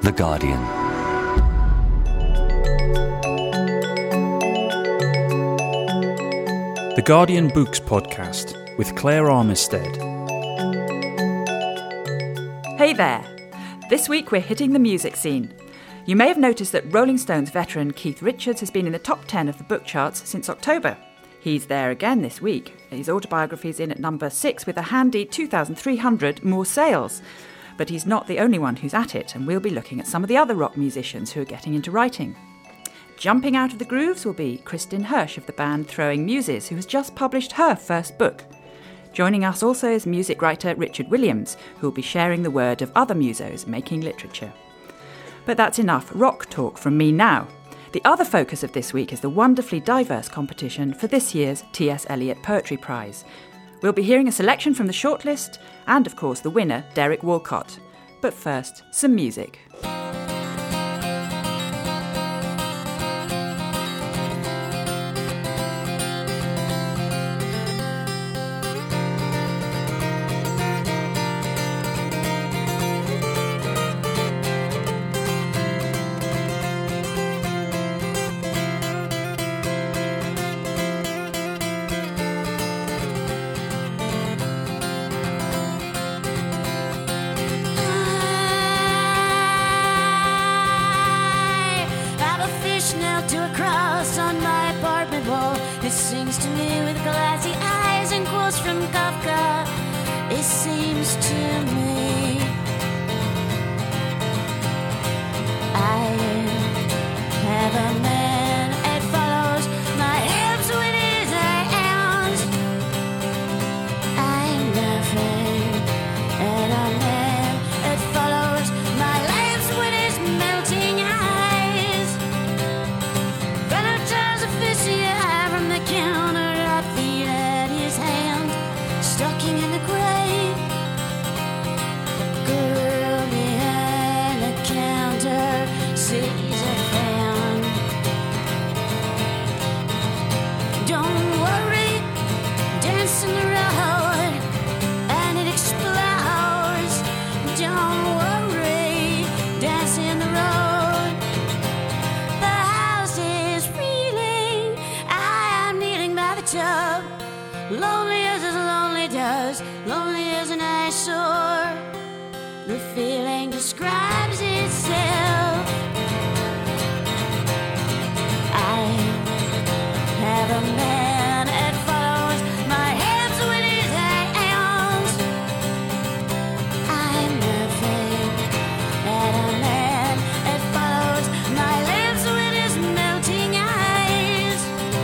The Guardian. The Guardian Books Podcast with Claire Armistead. Hey there! This week we're hitting the music scene. You may have noticed that Rolling Stones veteran Keith Richards has been in the top 10 of the book charts since October. He's there again this week. His autobiography's in at number 6 with a handy 2,300 more sales. But he's not the only one who's at it, and we'll be looking at some of the other rock musicians who are getting into writing. Jumping out of the grooves will be Kristin Hersh of the band Throwing Muses, who has just published her first book. Joining us also is music writer Richard Williams, who will be sharing the word of other musos making literature. But that's enough rock talk from me now. The other focus of this week is the wonderfully diverse competition for this year's T.S. Eliot Poetry Prize. We'll be hearing a selection from the shortlist and, of course, the winner, Derek Walcott. But first, some music. Sings to me with glassy eyes and quotes from Kafka. It seems to me I have a man that follows my hips with his hands. I'm laughing at a man that follows my lips with his melting eyes. Valentine's official from the counter, I feel at his hand, stalking in the grave. Girl behind the counter sees a fan. Don't worry, dance in the road, and it explodes. Don't worry, dance in the road. The house is reeling, I am kneeling by the tub. Lonely as lonely does, lonely as an eyesore. The feeling describes itself. I have a man that follows my hips with his hands. I'm laughing at a man that follows my lips with his melting eyes.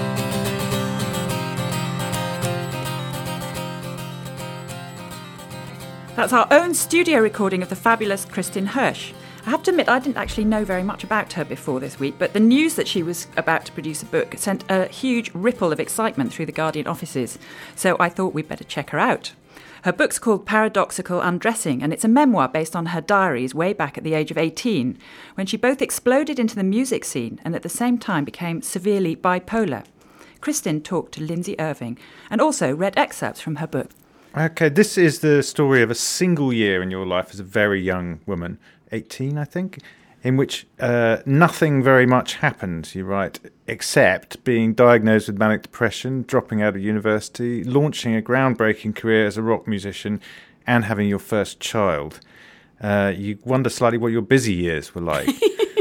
That's our own studio recording of the fabulous Kristin Hersh. I have to admit, I didn't actually know very much about her before this week, but the news that she was about to produce a book sent a huge ripple of excitement through the Guardian offices, so I thought we'd better check her out. Her book's called Paradoxical Undressing, and it's a memoir based on her diaries way back at the age of 18, when she both exploded into the music scene and at the same time became severely bipolar. Kristin talked to Lindsay Irving and also read excerpts from her book. Okay, this is the story of a single year in your life as a very young woman, 18, I think, in which nothing very much happened, you write, except being diagnosed with manic depression, dropping out of university, launching a groundbreaking career as a rock musician, and having your first child. You wonder slightly what your busy years were like.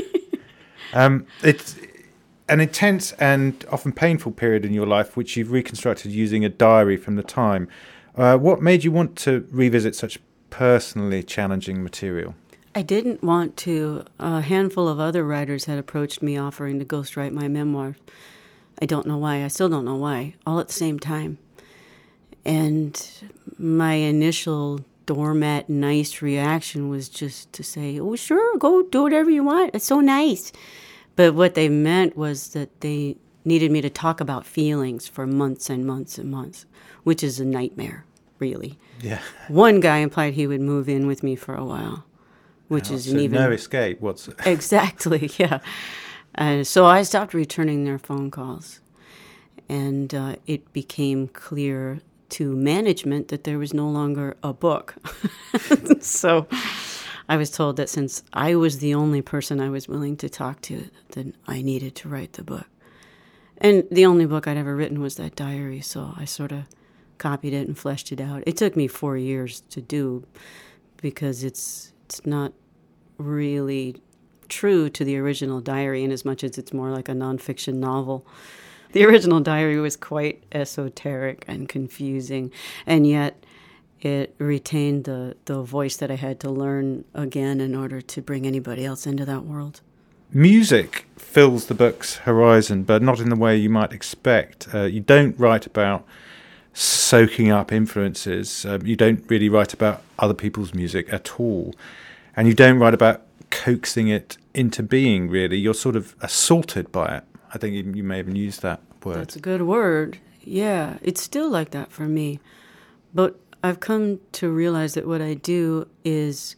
It's an intense and often painful period in your life, which you've reconstructed using a diary from the time. What made you want to revisit such personally challenging material? I didn't want to. A handful of other writers had approached me offering to ghostwrite my memoir. I don't know why. I still don't know why. All at the same time. And my initial doormat nice reaction was just to say, oh, sure, go do whatever you want. It's so nice. But what they meant was that they needed me to talk about feelings for months and months and months, which is a nightmare, really. Yeah. One guy implied he would move in with me for a while, which is so even... no escape. What's Exactly, yeah. So I stopped returning their phone calls. And it became clear to management that there was no longer a book. So I was told that since I was the only person I was willing to talk to, then I needed to write the book. And the only book I'd ever written was that diary, so I sort of copied it and fleshed it out. It took me 4 years to do because it's not really true to the original diary in as much as it's more like a nonfiction novel. The original diary was quite esoteric and confusing, and yet it retained the voice that I had to learn again in order to bring anybody else into that world. Music fills the book's horizon, but not in the way you might expect. You don't write about soaking up influences. You don't really write about other people's music at all. And you don't write about coaxing it into being, really. You're sort of assaulted by it. I think you may even use that word. That's a good word. Yeah, it's still like that for me. But I've come to realize that what I do is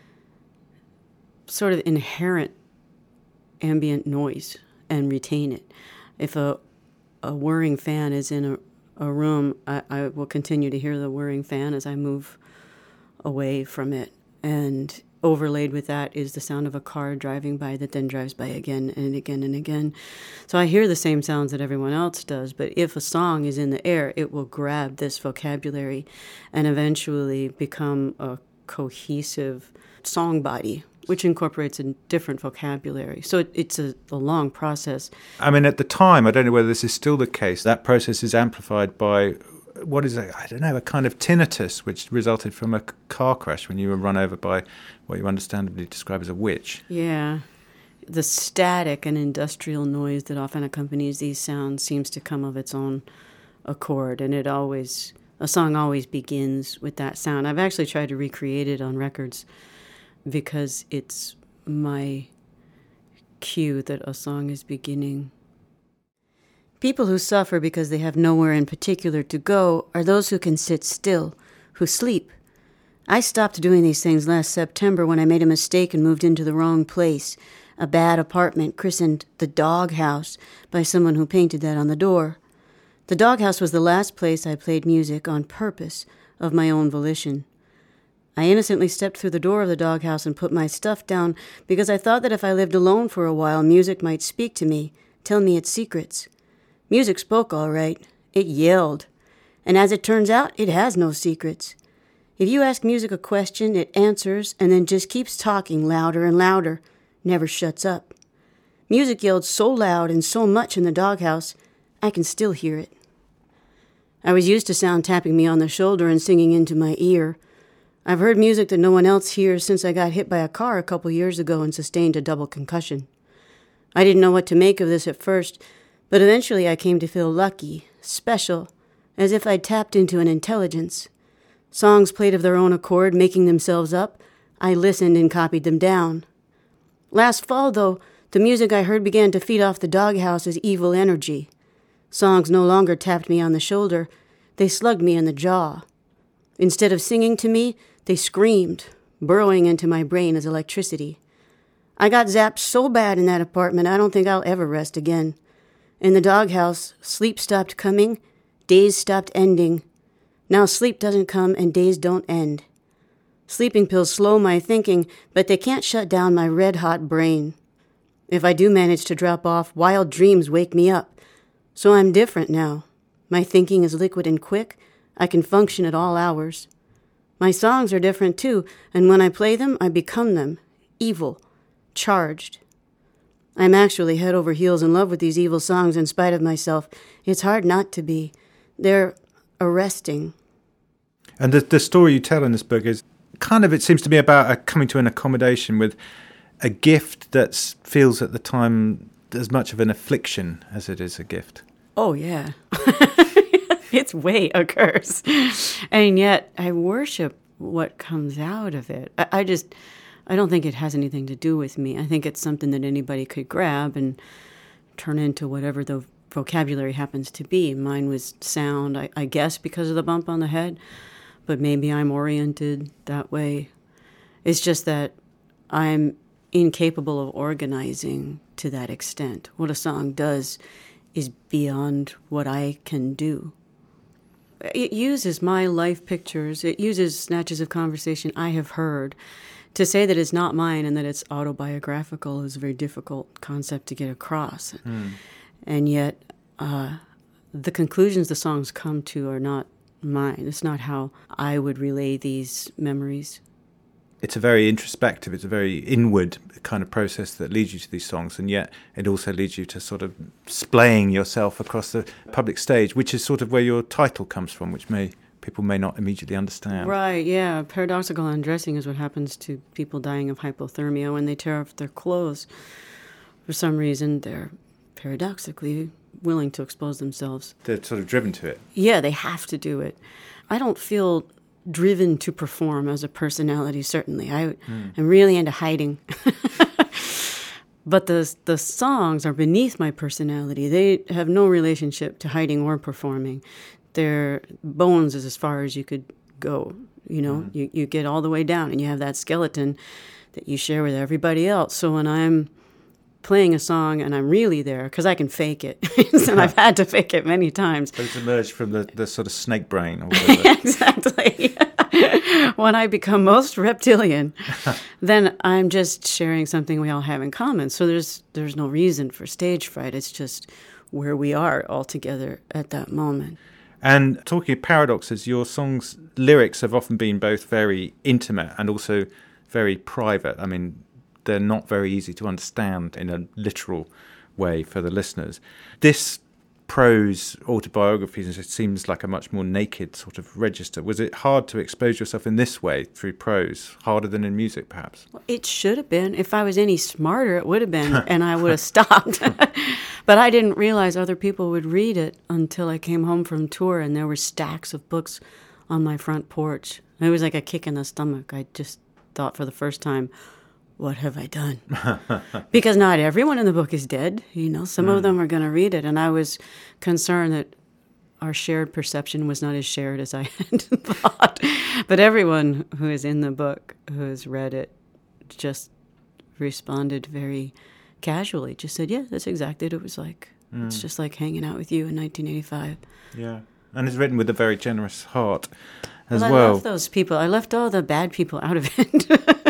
sort of inherent ambient noise and retain it. If a whirring fan is in a room, I will continue to hear the whirring fan as I move away from it. And overlaid with that is the sound of a car driving by that then drives by again and again and again. So I hear the same sounds that everyone else does, but if a song is in the air, it will grab this vocabulary and eventually become a cohesive song body, which incorporates a different vocabulary. So it's a long process. I mean, at the time, I don't know whether this is still the case, that process is amplified by, what is it? I don't know, a kind of tinnitus, which resulted from a car crash when you were run over by what you understandably describe as a witch. Yeah. The static and industrial noise that often accompanies these sounds seems to come of its own accord, and a song always begins with that sound. I've actually tried to recreate it on records because it's my cue that a song is beginning. People who suffer because they have nowhere in particular to go are those who can sit still, who sleep. I stopped doing these things last September when I made a mistake and moved into the wrong place, a bad apartment christened the Doghouse by someone who painted that on the door. The Doghouse was the last place I played music on purpose, of my own volition. I innocently stepped through the door of the Doghouse and put my stuff down because I thought that if I lived alone for a while, music might speak to me, tell me its secrets. Music spoke all right. It yelled. And as it turns out, it has no secrets. If you ask music a question, it answers and then just keeps talking louder and louder, never shuts up. Music yelled so loud and so much in the Doghouse, I can still hear it. I was used to sound tapping me on the shoulder and singing into my ear. I've heard music that no one else hears since I got hit by a car a couple years ago and sustained a double concussion. I didn't know what to make of this at first, but eventually I came to feel lucky, special, as if I'd tapped into an intelligence. Songs played of their own accord, making themselves up. I listened and copied them down. Last fall, though, the music I heard began to feed off the Doghouse's evil energy. Songs no longer tapped me on the shoulder. They slugged me in the jaw. Instead of singing to me, they screamed, burrowing into my brain as electricity. I got zapped so bad in that apartment, I don't think I'll ever rest again. In the Doghouse, sleep stopped coming, days stopped ending. Now sleep doesn't come and days don't end. Sleeping pills slow my thinking, but they can't shut down my red-hot brain. If I do manage to drop off, wild dreams wake me up. So I'm different now. My thinking is liquid and quick. I can function at all hours. My songs are different too, and when I play them, I become them. Evil. Charged. I'm actually head over heels in love with these evil songs in spite of myself. It's hard not to be. They're arresting. And the story you tell in this book is kind of, it seems to me, about coming to an accommodation with a gift that feels at the time as much of an affliction as it is a gift. Oh, yeah. It's way a curse. And yet I worship what comes out of it. I don't think it has anything to do with me. I think it's something that anybody could grab and turn into whatever the vocabulary happens to be. Mine was sound, I guess, because of the bump on the head, but maybe I'm oriented that way. It's just that I'm incapable of organizing to that extent. What a song does is beyond what I can do. It uses my life pictures, it uses snatches of conversation I have heard to say that it's not mine and that it's autobiographical is a very difficult concept to get across. And yet, the conclusions the songs come to are not mine. It's not how I would relay these memories. It's a very introspective, it's a very inward kind of process that leads you to these songs, and yet it also leads you to sort of splaying yourself across the public stage, which is sort of where your title comes from, which people may not immediately understand. Right, yeah. Paradoxical undressing is what happens to people dying of hypothermia when they tear off their clothes. For some reason, they're paradoxically willing to expose themselves. They're sort of driven to it. Yeah, they have to do it. I don't feel driven to perform as a personality, certainly. I'm really into hiding. But the songs are beneath my personality. They have no relationship to hiding or performing. Their bones is as far as you could go. You know, you get all the way down and you have that skeleton that you share with everybody else. So when I'm playing a song and I'm really there, because I can fake it, and I've had to fake it many times. But it's emerged from the sort of snake brain or whatever. Exactly. When I become most reptilian, then I'm just sharing something we all have in common. So there's no reason for stage fright. It's just where we are all together at that moment. And talking of paradoxes, your songs' lyrics have often been both very intimate and also very private. I mean, they're not very easy to understand in a literal way for the listeners. This prose autobiography, it seems like a much more naked sort of register. Was it hard to expose yourself in this way through prose, harder than in music perhaps? Well, it should have been. If I was any smarter, it would have been, and I would have stopped. But I didn't realize other people would read it until I came home from tour, and there were stacks of books on my front porch. It was like a kick in the stomach. I just thought for the first time, what have I done? Because not everyone in the book is dead. You know, some of them are going to read it. And I was concerned that our shared perception was not as shared as I had thought. But everyone who is in the book, who has read it, just responded very casually. Just said, yeah, that's exactly what it was like. It's just like hanging out with you in 1985. Yeah. And it's written with a very generous heart as I well. love those people. I left all the bad people out of it.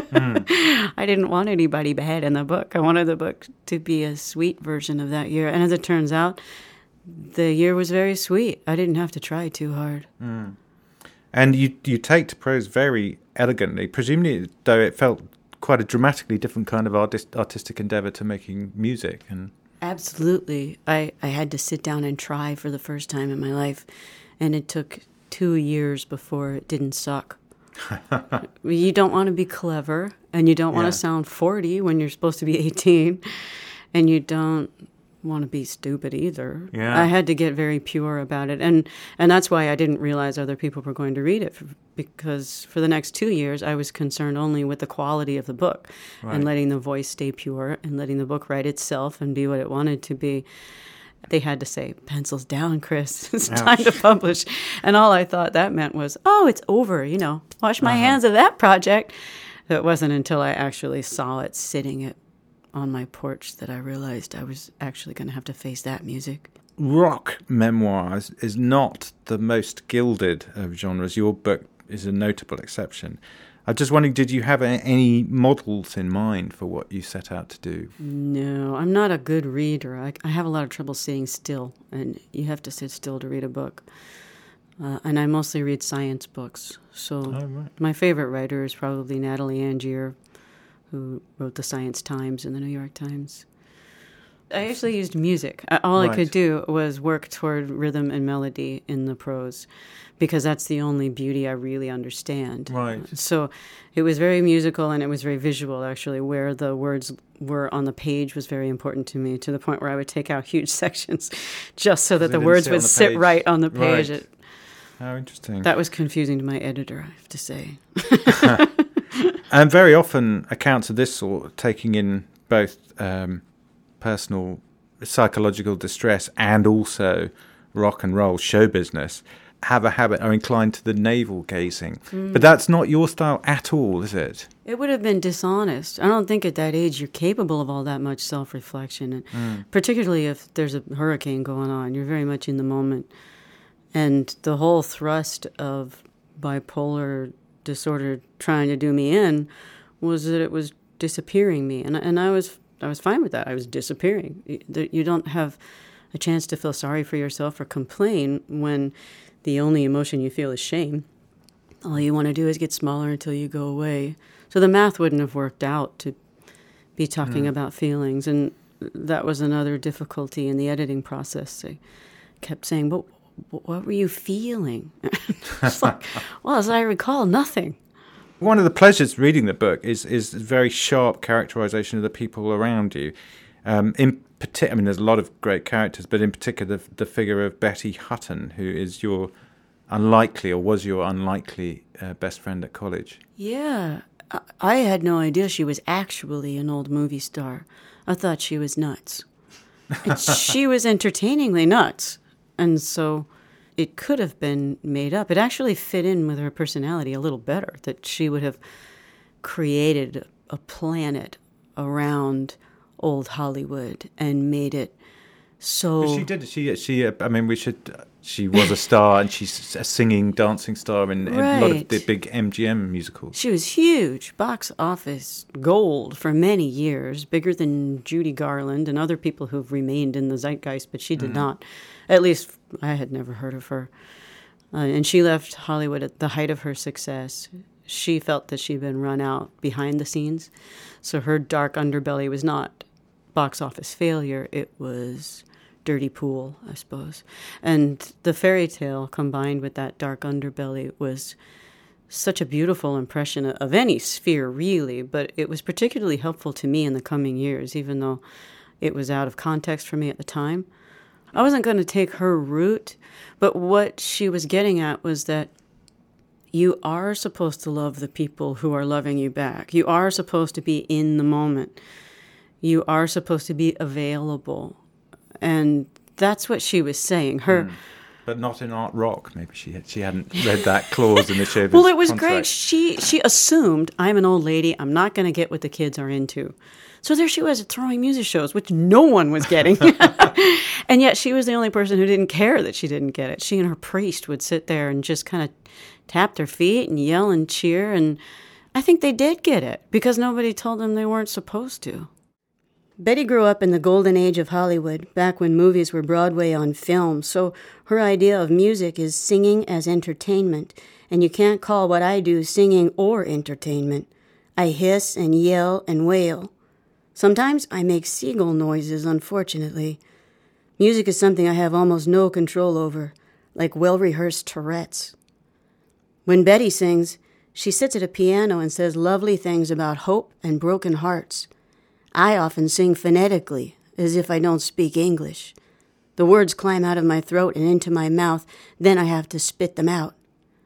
I didn't want anybody bad in the book. I wanted the book to be a sweet version of that year. And as it turns out, the year was very sweet. I didn't have to try too hard. And you take to prose very elegantly. Presumably, though, it felt quite a dramatically different kind of artistic endeavour to making music. And absolutely. I had to sit down and try for the first time in my life. And it took 2 years before it didn't suck. You don't want to be clever, and you don't want to sound 40 when you're supposed to be 18, and you don't want to be stupid either. Yeah. I had to get very pure about it, and that's why I didn't realize other people were going to read it, because for the next 2 years I was concerned only with the quality of the book and letting the voice stay pure and letting the book write itself and be what it wanted to be. They had to say, pencils down, Chris. It's time to publish. And all I thought that meant was, oh, it's over, you know, wash my hands of that project. It wasn't until I actually saw it sitting on my porch that I realized I was actually going to have to face that music. Rock memoirs is not the most gilded of genres. Your book is a notable exception. I'm just wondering, did you have any models in mind for what you set out to do? No, I'm not a good reader. I have a lot of trouble sitting still, and you have to sit still to read a book. And I mostly read science books. So my favorite writer is probably Natalie Angier, who wrote the Science Times and the New York Times. I actually used music. All I could do was work toward rhythm and melody in the prose, because that's the only beauty I really understand. Right. So it was very musical, and it was very visual, actually. Where the words were on the page was very important to me, to the point where I would take out huge sections just so that the words would sit right on the page. Right. How interesting. That was confusing to my editor, I have to say. And very often accounts of this sort, taking in both personal psychological distress and also rock and roll show business, are inclined to the navel gazing. But that's not your style at all, is it? It would have been dishonest. I don't think at that age you're capable of all that much self-reflection, and particularly if there's a hurricane going on. You're very much in the moment. And the whole thrust of bipolar disorder trying to do me in was that it was disappearing me, and I was fine with that. I was disappearing. You don't have a chance to feel sorry for yourself or complain when the only emotion you feel is shame. All you want to do is get smaller until you go away. So the math wouldn't have worked out to be talking about feelings, and that was another difficulty in the editing process. I kept saying, "But what were you feeling?" It's like, well, as I recall, nothing. One of the pleasures reading the book is very sharp characterization of the people around you. In particular, I mean, there's a lot of great characters, but in particular, the figure of Betty Hutton, who is your unlikely, or was your unlikely best friend at college. Yeah, I had no idea she was actually an old movie star. I thought she was nuts. And she was entertainingly nuts. And so it could have been made up. It actually fit in with her personality a little better, that she would have created a planet around old Hollywood and made it so... But she did. She. I mean, she was a star, and she's a singing, dancing star in a lot of the big MGM musicals. She was huge, box office gold for many years, bigger than Judy Garland and other people who've remained in the zeitgeist, but she did not. At least I had never heard of her. And she left Hollywood at the height of her success. She felt that she'd been run out behind the scenes, so her dark underbelly was not box office failure, it was dirty pool, I suppose. And the fairy tale combined with that dark underbelly was such a beautiful impression of any sphere, really, but it was particularly helpful to me in the coming years, even though it was out of context for me at the time. I wasn't going to take her route, but what she was getting at was that you are supposed to love the people who are loving you back. You are supposed to be in the moment. You are supposed to be available. And that's what she was saying. But not in art rock. Maybe she hadn't read that clause in the Shivers Well, it was contract. great. She assumed, I'm an old lady. I'm not going to get what the kids are into. So there she was throwing music shows, which no one was getting. And yet she was the only person who didn't care that she didn't get it. She and her priest would sit there and just kind of tap their feet and yell and cheer. And I think they did get it because nobody told them they weren't supposed to. Betty grew up in the golden age of Hollywood, back when movies were Broadway on film, so her idea of music is singing as entertainment, and you can't call what I do singing or entertainment. I hiss and yell and wail. Sometimes I make seagull noises, unfortunately. Music is something I have almost no control over, like well-rehearsed Tourette's. When Betty sings, she sits at a piano and says lovely things about hope and broken hearts. I often sing phonetically, as if I don't speak English. The words climb out of my throat and into my mouth, then I have to spit them out.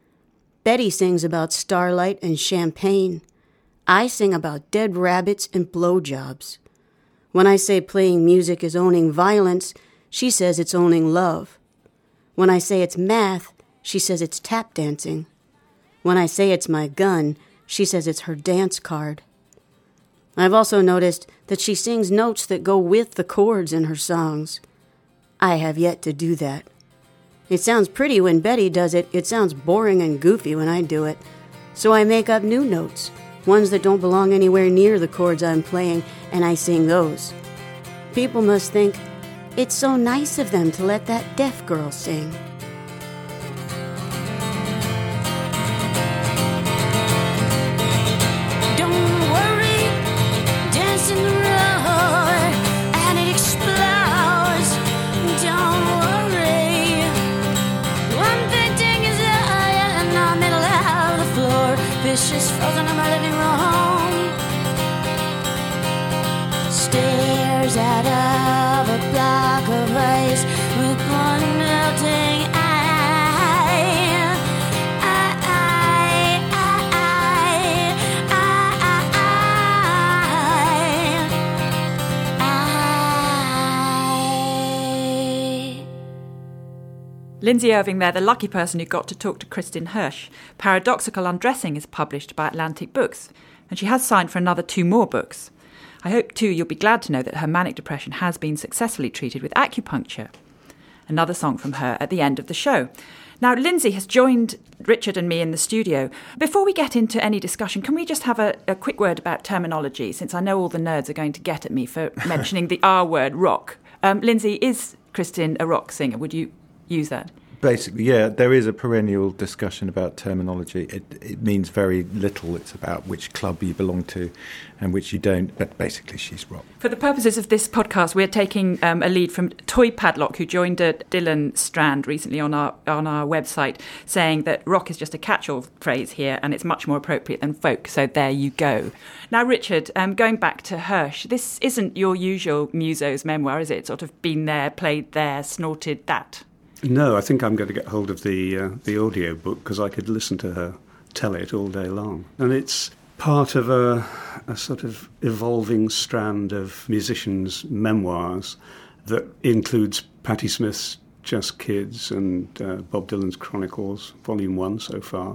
Betty sings about starlight and champagne. I sing about dead rabbits and blowjobs. When I say playing music is owning violence, she says it's owning love. When I say it's math, she says it's tap dancing. When I say it's my gun, she says it's her dance card. I've also noticed that she sings notes that go with the chords in her songs. I have yet to do that. It sounds pretty when Betty does it. It sounds boring and goofy when I do it. So I make up new notes, ones that don't belong anywhere near the chords I'm playing, and I sing those. People must think, it's so nice of them to let that deaf girl sing. Vicious frozen in my living room. Stares out of a block of ice with one melting eye. Lindsay Irving there, the lucky person who got to talk to Kristin Hersh. Paradoxical Undressing is published by Atlantic Books, and she has signed for another 2 more books. I hope, too, you'll be glad to know that her manic depression has been successfully treated with acupuncture. Another song from her at the end of the show. Now, Lindsay has joined Richard and me in the studio. Before we get into any discussion, can we just have a quick word about terminology, since I know all the nerds are going to get at me for mentioning the R word, rock. Lindsay, is Kristin a rock singer? Would you use that? Basically, yeah, there is a perennial discussion about terminology. It means very little. It's about which club you belong to and which you don't. But basically, she's rock. For the purposes of this podcast, we're taking a lead from Toy Padlock, who joined a Dylan Strand recently on our website, saying that rock is just a catch-all phrase here and it's much more appropriate than folk. So there you go. Now, Richard, going back to Hirsch, this isn't your usual muso's memoir, is it? Sort of been there, played there, snorted that. No, I think I'm going to get hold of the audio book because I could listen to her tell it all day long. And it's part of a sort of evolving strand of musicians' memoirs that includes Patti Smith's Just Kids and Bob Dylan's Chronicles, Volume 1 so far.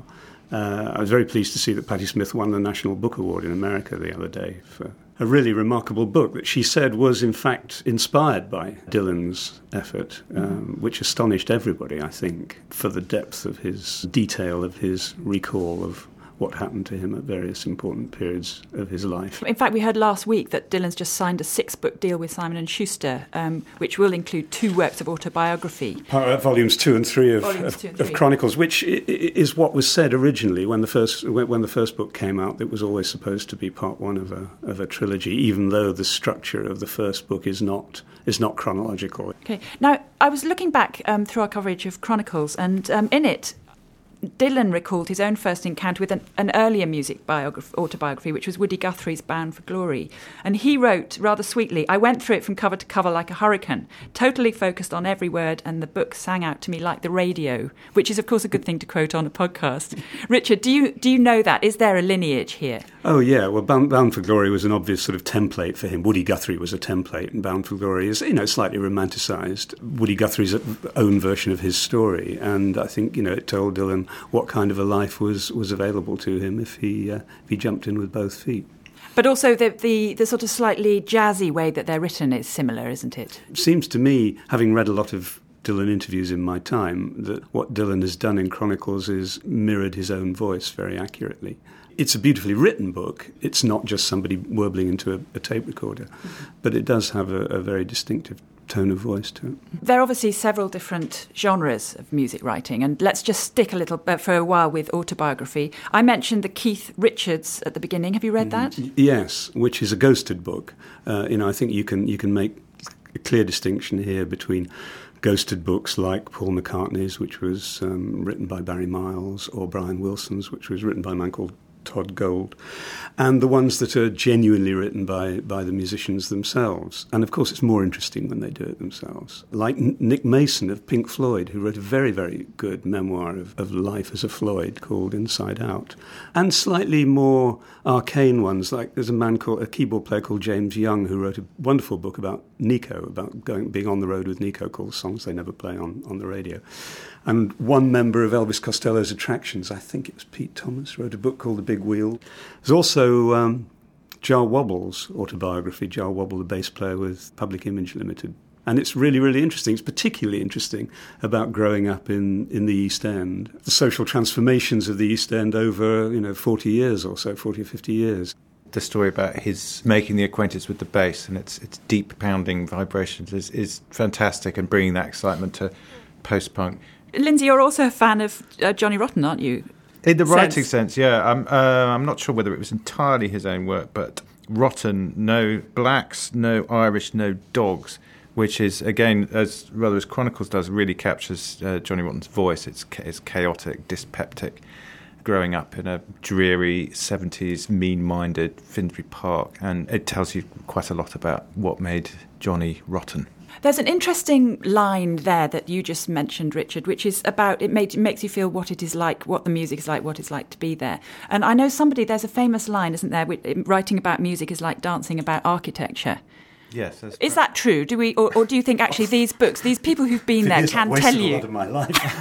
I was very pleased to see that Patti Smith won the National Book Award in America the other day for a really remarkable book that she said was in fact inspired by Dylan's effort, which astonished everybody, I think, for the depth of his detail, of his recall of what happened to him at various important periods of his life. In fact, we heard last week that Dylan's just signed a 6-book deal with Simon & Schuster, which will include 2 works of autobiography. Volumes 2 and 3 of Chronicles, which is what was said originally when the first book came out. It was always supposed to be part 1 of a trilogy, even though the structure of the first book is not chronological. Okay. Now, I was looking back through our coverage of Chronicles, and in it, Dylan recalled his own first encounter with an earlier music autobiography, which was Woody Guthrie's Bound for Glory. And he wrote, rather sweetly, "I went through it from cover to cover like a hurricane, totally focused on every word, and the book sang out to me like the radio," which is, of course, a good thing to quote on a podcast. Richard, do you know that? Is there a lineage here? Oh, yeah. Well, Bound for Glory was an obvious sort of template for him. Woody Guthrie was a template, and Bound for Glory is, slightly romanticised Woody Guthrie's own version of his story. And I think, it told Dylan what kind of a life was available to him if he jumped in with both feet. But also the sort of slightly jazzy way that they're written is similar, isn't it? It seems to me, having read a lot of Dylan interviews in my time, that what Dylan has done in Chronicles is mirrored his own voice very accurately. It's a beautifully written book. It's not just somebody warbling into a tape recorder, but it does have a very distinctive tone of voice to it. There are obviously several different genres of music writing, and let's just stick a little bit for a while with autobiography. I mentioned the Keith Richards at the beginning. Have you read that? Yes, which is a ghosted book. I think you can make a clear distinction here between ghosted books like Paul McCartney's, which was written by Barry Miles, or Brian Wilson's, which was written by a man called Todd Gold, and the ones that are genuinely written by the musicians themselves. And of course it's more interesting when they do it themselves. Like Nick Mason of Pink Floyd, who wrote a very, very good memoir of life as a Floyd called Inside Out. And slightly more arcane ones, like there's a keyboard player called James Young, who wrote a wonderful book about Nico, about being on the road with Nico, called Songs They Never Play on the Radio. And one member of Elvis Costello's Attractions, I think it was Pete Thomas, wrote a book called The Big Wheel. There's also Jar Wobble's autobiography, Jar Wobble, the bass player with Public Image Limited. And it's really, really interesting. It's particularly interesting about growing up in the East End, the social transformations of the East End over 40 years or so, 40 or 50 years. The story about his making the acquaintance with the bass and its deep pounding vibrations is fantastic, and bringing that excitement to post-punk. Lindsay, you're also a fan of Johnny Rotten, aren't you? In the writing sense, yeah. I'm not sure whether it was entirely his own work, but Rotten, no blacks, no Irish, no dogs, which is, again, as Chronicles does, really captures Johnny Rotten's voice. It's chaotic, dyspeptic, growing up in a dreary 70s, mean-minded Finsbury Park, and it tells you quite a lot about what made Johnny Rotten. There's an interesting line there that you just mentioned, Richard, which is about it makes you feel what it is like, what the music is like, what it's like to be there. And I know there's a famous line, isn't there, writing about music is like dancing about architecture. Yes, that's is that true? Do we, or do you think actually these books, these people who've been there can tell you? A lot of my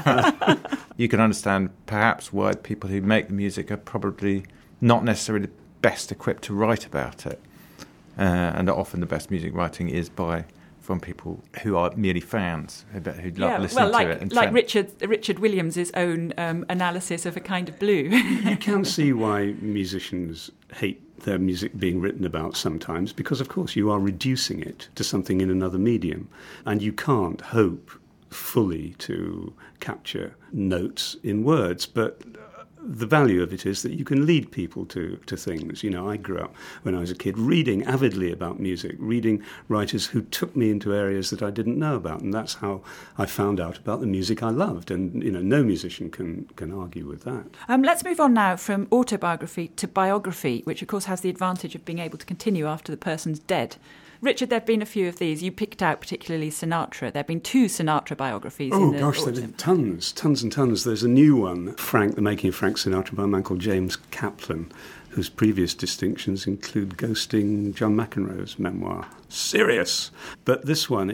life. You can understand perhaps why people who make the music are probably not necessarily best equipped to write about it, and often the best music writing is by from people who are merely fans, who listen well, to it. And like Richard Williams' own analysis of A Kind of Blue. You can see why musicians hate their music being written about sometimes, because, of course, you are reducing it to something in another medium, and you can't hope fully to capture notes in words, but the value of it is that you can lead people to things. You know, I grew up when I was a kid reading avidly about music, reading writers who took me into areas that I didn't know about, and that's how I found out about the music I loved. And, you know, no musician can argue with that. Let's move on now from autobiography to biography, which of course has the advantage of being able to continue after the person's dead. Richard, there have been a few of these. You picked out particularly Sinatra. There have been 2 Sinatra biographies. Oh, gosh, there have been tons and tons. There's a new one, The Making of Frank Sinatra, by a man called James Kaplan, whose previous distinctions include ghosting John McEnroe's memoir. Serious! But this one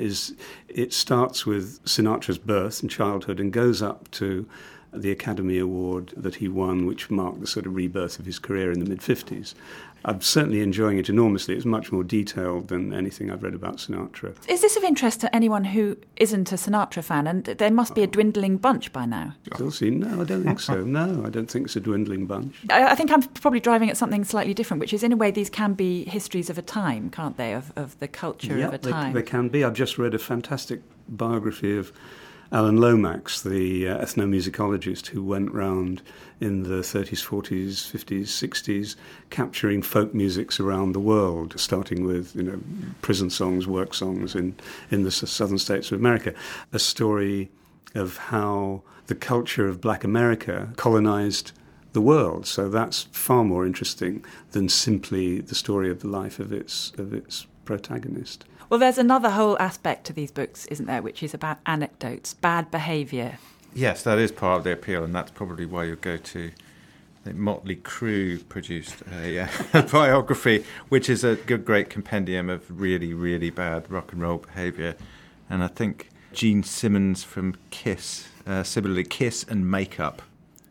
it starts with Sinatra's birth and childhood and goes up to the Academy Award that he won, which marked the sort of rebirth of his career in the mid-50s. I'm certainly enjoying it enormously. It's much more detailed than anything I've read about Sinatra. Is this of interest to anyone who isn't a Sinatra fan? And there must be a dwindling bunch by now. Still see? No, I don't think so. No, I don't think it's a dwindling bunch. I think I'm probably driving at something slightly different, which is, in a way, these can be histories of a time, can't they, of the culture of a time? They can be. I've just read a fantastic biography of Alan Lomax, the ethnomusicologist who went round in the 30s, 40s, 50s, 60s, capturing folk musics around the world, starting with, you know, prison songs, work songs in the southern states of America. A story of how the culture of Black America colonized the world. So that's far more interesting than simply the story of the life of its protagonist. Well, there's another whole aspect to these books, isn't there, which is about anecdotes, bad behaviour. Yes, that is part of the appeal, and that's probably why you'll go to... I think Motley Crue produced a biography, which is a great compendium of really, really bad rock and roll behaviour. And I think Gene Simmons from Kiss, similarly Kiss and Makeup.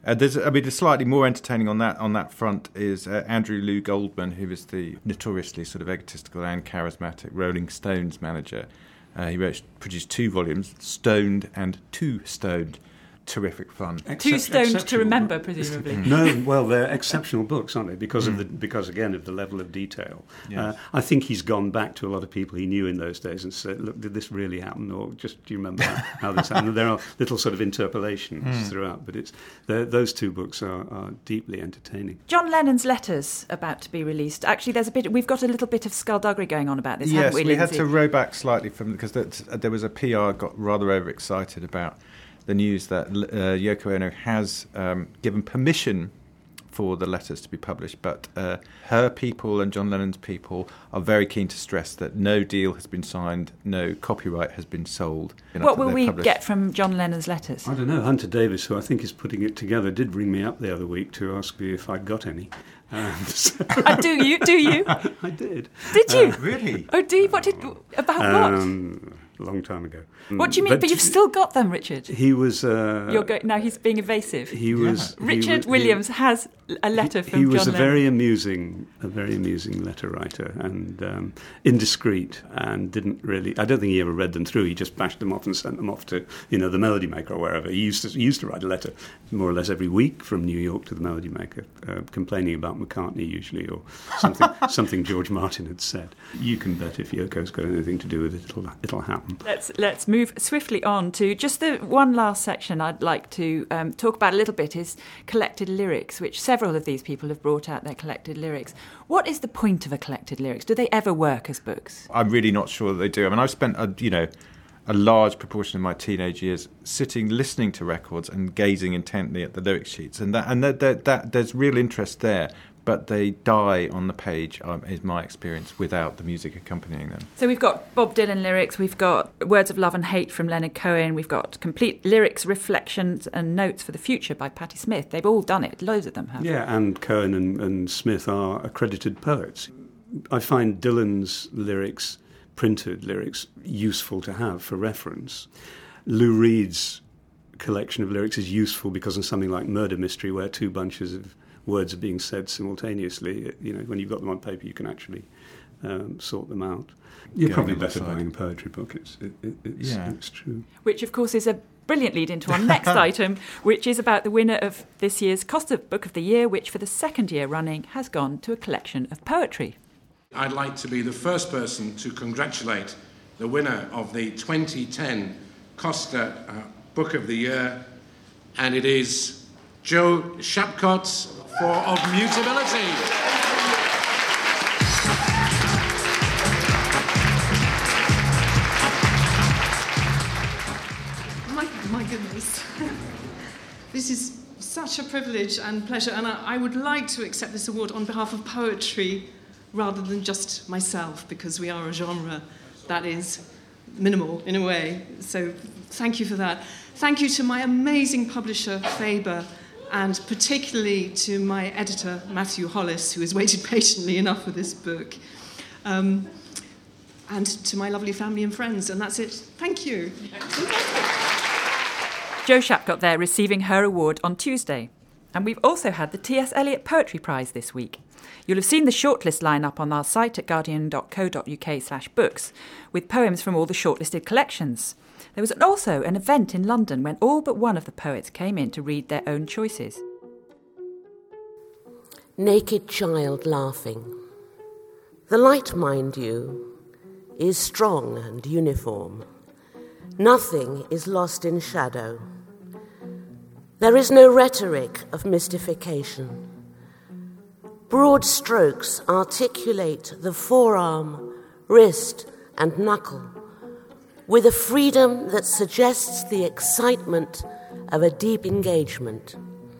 The slightly more entertaining on that front is Andrew Lou Goldman, who was the notoriously sort of egotistical and charismatic Rolling Stones manager. He produced 2 volumes, Stoned and Too Stoned. Terrific fun. Too stoned to remember, presumably. No, well, they're exceptional books, aren't they? Because again of the level of detail. Yes. I think he's gone back to a lot of people he knew in those days and said, "Look, did this really happen, or just do you remember how this happened?" There are little sort of interpolations throughout, but those 2 books are deeply entertaining. John Lennon's letters about to be released. Actually, we've got a little bit of skullduggery going on about this, haven't we, Lindsay? Yes, we had to row back slightly because there was a PR got rather overexcited about the news that Yoko Ono has given permission for the letters to be published, but her people and John Lennon's people are very keen to stress that no deal has been signed, no copyright has been sold. What will we get from John Lennon's letters? I don't know. Hunter Davis, who I think is putting it together, did ring me up the other week to ask me if I'd got any. Do you? I did. Did you? Really? Oh, do you? About what? A long time ago. What do you mean? But you've still got them, Richard. He was... now he's being evasive. Richard Williams has a letter from John Lennon. He was a very amusing letter writer and indiscreet, and didn't really... I don't think he ever read them through. He just bashed them off and sent them off to, the Melody Maker or wherever. He used to write a letter more or less every week from New York to the Melody Maker, complaining about McCartney usually, or something George Martin had said. You can bet if Yoko's got anything to do with it, it'll happen. Let's move swiftly on to just the one last section I'd like to talk about a little bit is collected lyrics, which several of these people have brought out their collected lyrics. What is the point of a collected lyrics? Do they ever work as books? I'm really not sure that they do. I mean, I've spent a large proportion of my teenage years sitting, listening to records and gazing intently at the lyric sheets, and that there's real interest there. But they die on the page, is my experience, without the music accompanying them. So we've got Bob Dylan lyrics, we've got Words of Love and Hate from Leonard Cohen, we've got complete lyrics, reflections and notes for the future by Patti Smith. They've all done it, loads of them have. Yeah, and Cohen and Smith are accredited poets. I find Dylan's lyrics, printed lyrics, useful to have for reference. Lou Reed's collection of lyrics is useful because in something like Murder Mystery, where 2 bunches of words are being said simultaneously, when you've got them on paper, you can actually sort them out. You're Yeah, probably on the better side. buying a poetry book. It's true. Which, of course, is a brilliant lead into our next item, which is about the winner of this year's Costa Book of the Year, which for the second year running has gone to a collection of poetry. I'd like to be the first person to congratulate the winner of the 2010 Costa Book of the Year, and it is Joe Shapcott for Of Mutability. My goodness. This is such a privilege and pleasure, and I would like to accept this award on behalf of poetry rather than just myself, because we are a genre that is minimal in a way. So thank you for that. Thank you to my amazing publisher, Faber, and particularly to my editor, Matthew Hollis, who has waited patiently enough for this book. And to my lovely family and friends, and that's it. Thank you. Jo Shapcott there receiving her award on Tuesday. And we've also had the T.S. Eliot Poetry Prize this week. You'll have seen the shortlist line up on our site at guardian.co.uk/books, with poems from all the shortlisted collections. There was also an event in London when all but one of the poets came in to read their own choices. Naked child laughing. The light, mind you, is strong and uniform. Nothing is lost in shadow. There is no rhetoric of mystification. Broad strokes articulate the forearm, wrist, and knuckle with a freedom that suggests the excitement of a deep engagement.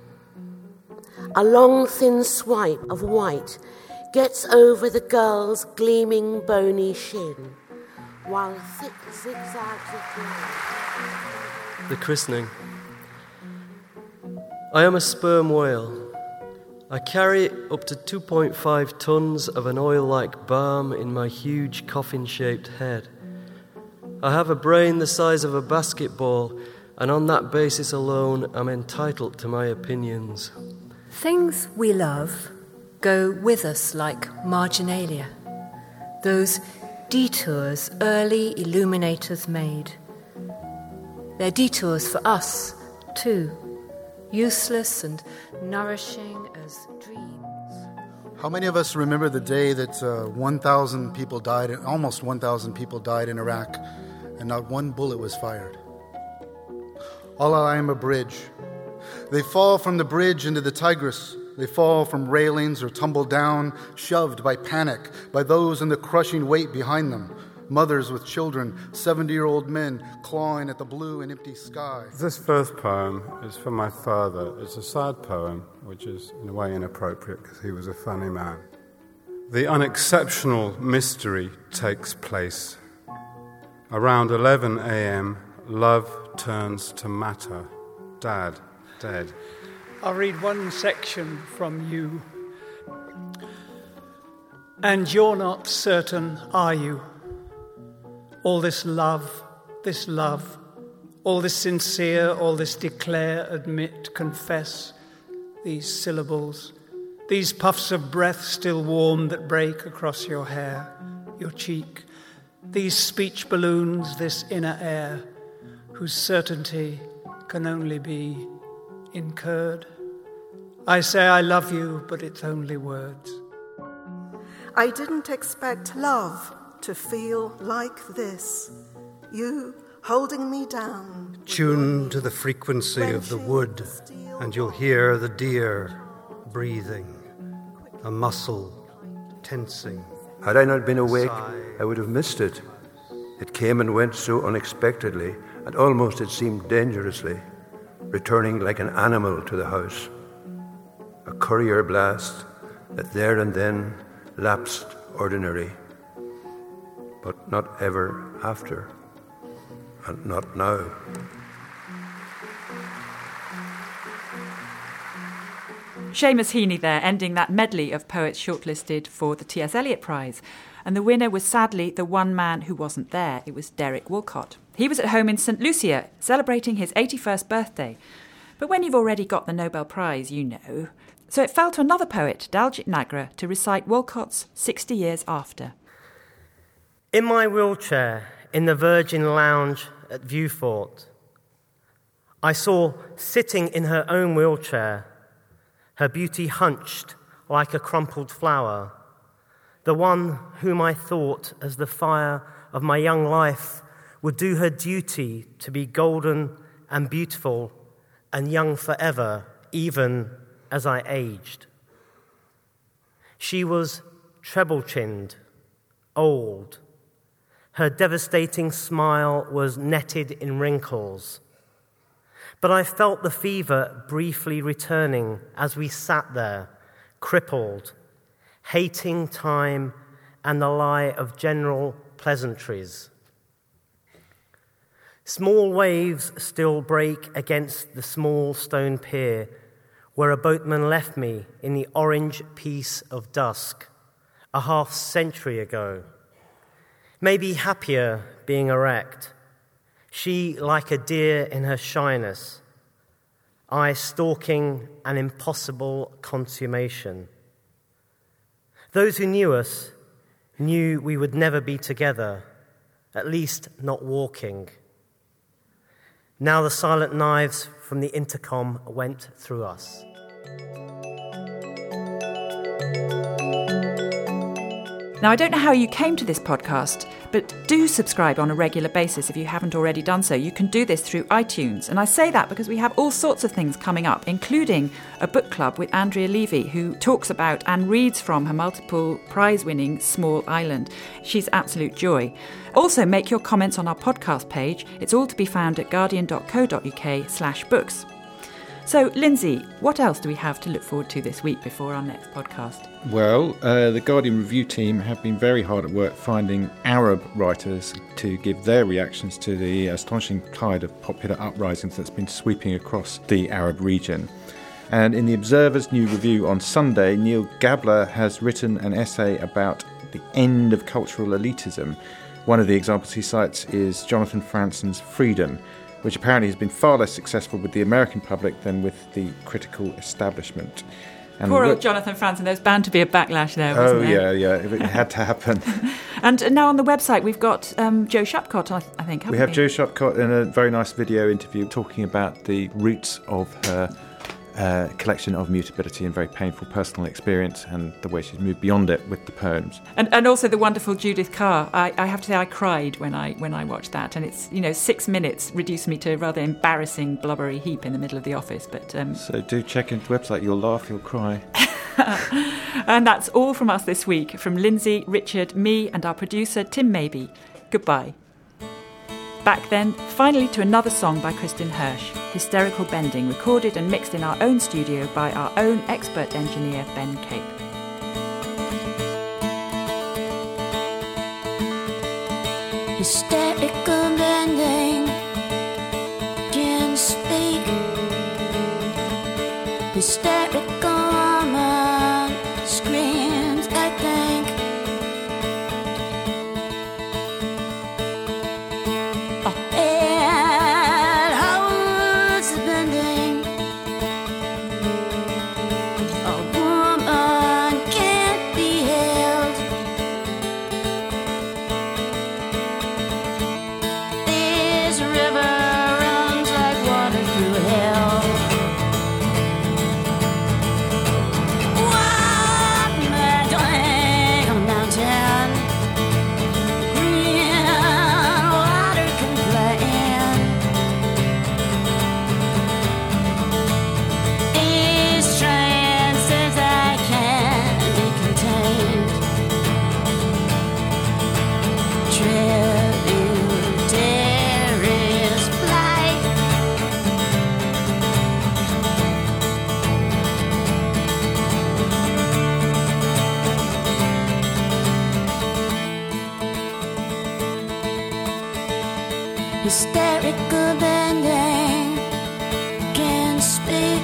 A long, thin swipe of white gets over the girl's gleaming, bony shin, while thick zigzags of black. The christening. I am a sperm whale. I carry up to 2.5 tons of an oil-like balm in my huge coffin-shaped head. I have a brain the size of a basketball, and on that basis alone, I'm entitled to my opinions. Things we love go with us like marginalia, those detours early illuminators made. They're detours for us, too, useless and nourishing as dreams. How many of us remember the day that 1,000 people died, almost 1,000 people died in Iraq, and not one bullet was fired? Al Alamein Bridge. They fall from the bridge into the Tigris. They fall from railings or tumble down, shoved by panic, by those in the crushing weight behind them. Mothers with children, 70-year-old men clawing at the blue and empty sky. This first poem is for my father. It's a sad poem, which is in a way inappropriate because he was a funny man. The unexceptional mystery takes place. Around 11 a.m., love turns to matter. Dad, dead. I'll read one section from you. And you're not certain, are you? All this love, all this sincere, all this declare, admit, confess, these syllables, these puffs of breath still warm that break across your hair, your cheek, these speech balloons, this inner air, whose certainty can only be incurred. I say I love you, but it's only words. I didn't expect love to feel like this. You holding me down. Tune to the frequency of the wood, and you'll hear the deer breathing, a muscle tensing. Had I not been awake, I would have missed it. It came and went so unexpectedly, and almost it seemed dangerously, returning like an animal to the house. A courier blast that there and then lapsed ordinary, but not ever after, and not now. Seamus Heaney there, ending that medley of poets shortlisted for the T.S. Eliot Prize. And the winner was sadly the one man who wasn't there. It was Derek Walcott. He was at home in St. Lucia, celebrating his 81st birthday. But when you've already got the Nobel Prize, you know. So it fell to another poet, Daljit Nagra, to recite Walcott's 60 Years After. In my wheelchair in the Virgin Lounge at Viewfort, I saw, sitting in her own wheelchair, her beauty hunched like a crumpled flower, the one whom I thought, as the fire of my young life would do her duty to be golden and beautiful and young forever, even as I aged. She was treble-chinned, old. Her devastating smile was netted in wrinkles. But I felt the fever briefly returning as we sat there, crippled, hating time and the lie of general pleasantries. Small waves still break against the small stone pier where a boatman left me in the orange peace of dusk a half-century ago. Maybe happier being erect, she like a deer in her shyness, I stalking an impossible consummation. Those who knew us knew we would never be together, at least not walking. Now the silent knives from the intercom went through us. Now, I don't know how you came to this podcast, but do subscribe on a regular basis if you haven't already done so. You can do this through iTunes. And I say that because we have all sorts of things coming up, including a book club with Andrea Levy, who talks about and reads from her multiple prize-winning Small Island. She's absolute joy. Also, make your comments on our podcast page. It's all to be found at guardian.co.uk/books. So, Lindsay, what else do we have to look forward to this week before our next podcast? Well, the Guardian review team have been very hard at work finding Arab writers to give their reactions to the astonishing tide of popular uprisings that's been sweeping across the Arab region. And in the Observer's new review on Sunday, Neil Gabler has written an essay about the end of cultural elitism. One of the examples he cites is Jonathan Franzen's Freedom, which apparently has been far less successful with the American public than with the critical establishment. And poor old Jonathan Franzen, there's bound to be a backlash there, wasn't there? Yeah, it had to happen. And now on the website we've got Jo Shapcott, I think, haven't we? We have Jo Shapcott in a very nice video interview talking about the roots of her collection of Mutability and very painful personal experience and the way she's moved beyond it with the poems. And also the wonderful Judith Carr. I have to say I cried when I watched that, and it's 6 minutes reduced me to a rather embarrassing blubbery heap in the middle of the office. But so do check into the website. You'll laugh, you'll cry. And that's all from us this week, from Lindsay, Richard, me and our producer Tim Mabey. Goodbye. Back then, finally to another song by Kristin Hersh, Hysterical Bending, recorded and mixed in our own studio by our own expert engineer, Ben Cape. Hysterical bending, can't speak. Hysterical woman screams, I think. Hysterical bending, can't speak.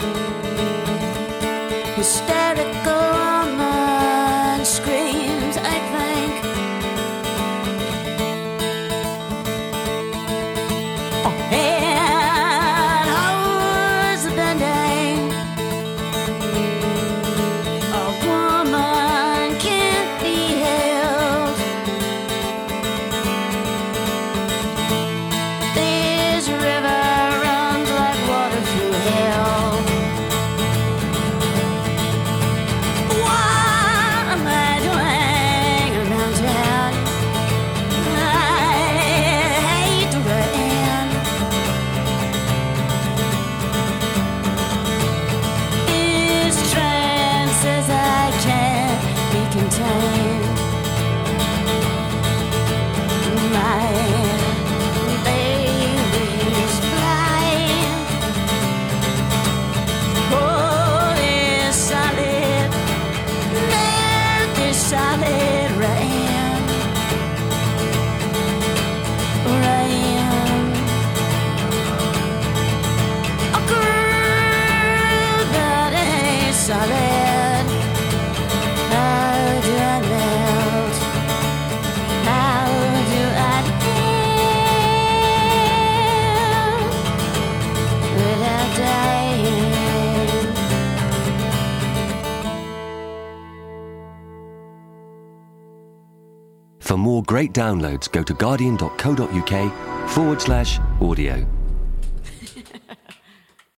Hysterical woman screams, I think. And how's the bending? A woman can't be held. great downloads, go to guardian.co.uk/audio.